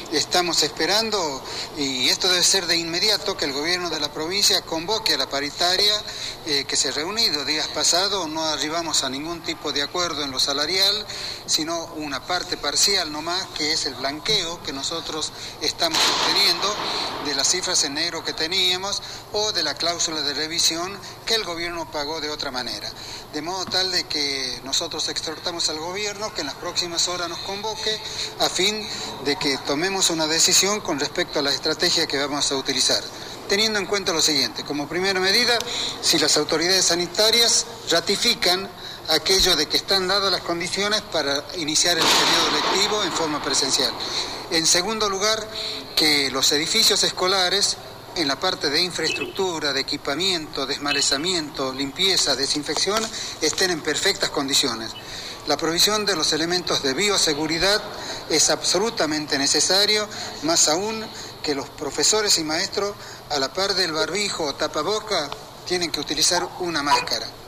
estamos esperando, y esto debe ser de inmediato, que el gobierno de la provincia convoque a la paritaria que se ha reunido días pasados. No arribamos a ningún tipo de acuerdo en lo salarial, sino una parte parcial nomás, que es el blanqueo que nosotros estamos obteniendo de las cifras en negro que teníamos o de la cláusula de revisión que el gobierno pagó de otra manera. De modo tal de que nosotros exhortamos al gobierno que en las próximas horas nos convoque a fin de que tomemos una decisión con respecto a la estrategia que vamos a utilizar. Teniendo en cuenta lo siguiente: como primera medida, si las autoridades sanitarias ratifican aquello de que están dadas las condiciones para iniciar el periodo lectivo en forma presencial. En segundo lugar, que los edificios escolares, en la parte de infraestructura, de equipamiento, desmalezamiento, limpieza, desinfección, estén en perfectas condiciones. La provisión de los elementos de bioseguridad es absolutamente necesario, más aún que los profesores y maestros, a la par del barbijo o tapaboca, tienen que utilizar una máscara.